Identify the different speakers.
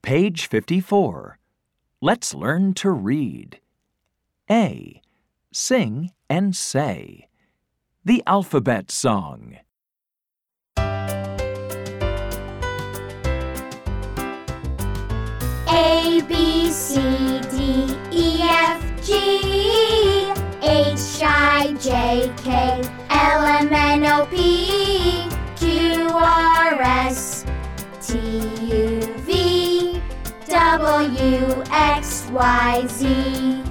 Speaker 1: Page 54. Let's learn to read. A. Sing and say. The alphabet song.
Speaker 2: A, B, C, D, E, F, G, H, I, J, K, L, M, N, O, P, Q, R, S, T, U, V, W, X, Y, Z.